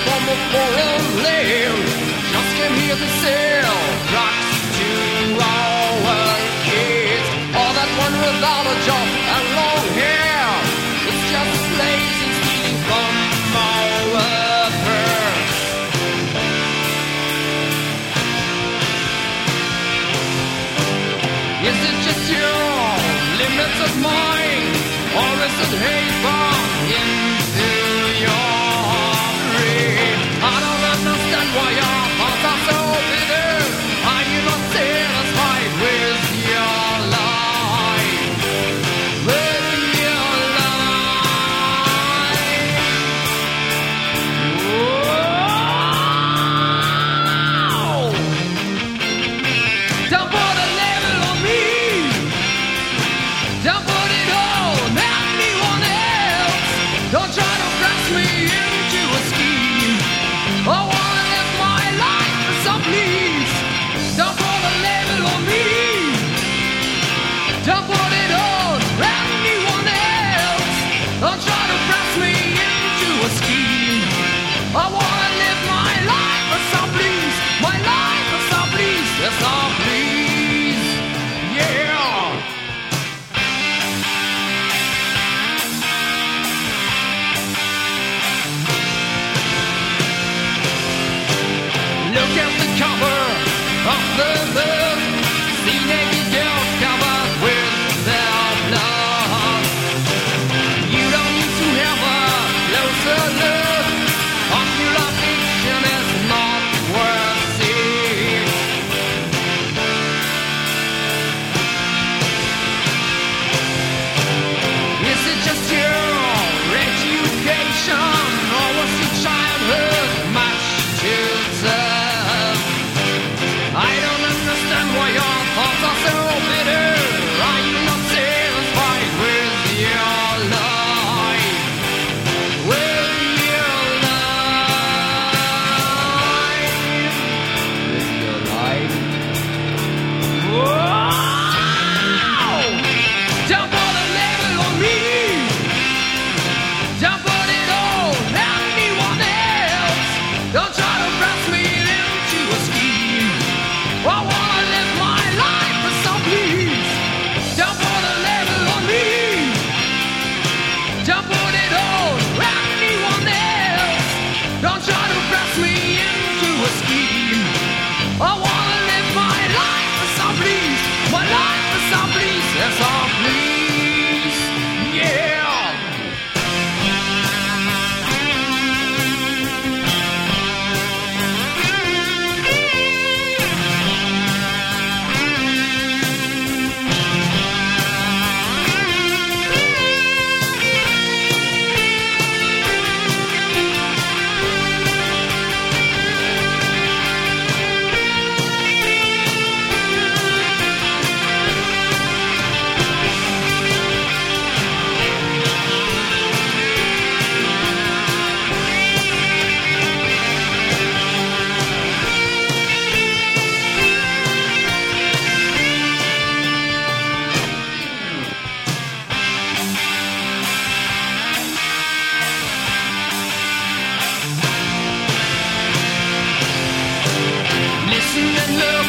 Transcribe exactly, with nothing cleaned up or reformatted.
fumble for a live. Just came here to sell drugs to our kids. All that one without a job and long hair. It's just slaves and stealing from our purse. Is it just your limited mind, or is it hate bomb into your brain? I don't understand why your hearts are so bitter. Are you not satisfied with your life? With your life? Whoa! Don't put a label on me. Don't put it on anyone else. Don't try to press me into a scheme. I wanna live my life, so please don't put a label on me. Don't put it on anyone else. Don't try to press me into a scheme. I wanna live my life, so please. My life, so please. So please. Yeah. Look at the cover of the book. See naked girls covered with their blood. You don't need to have a closer look. Popular fiction is not worth it. Is it just your education, or was your childhood much too tough? I don't understand why your thoughts are so bitter. Are you not satisfied with your life? With your life? With your life? Whoa! Don't put a label on me. Don't put it on anyone else. Don't try to press me into a scheme. I wanna live my life, so please don't put a label on me. Don't put it on anyone else. Don't try to press me into a scheme. I wanna live my life, so please. My life, so please, so please. Yeah. Listen and look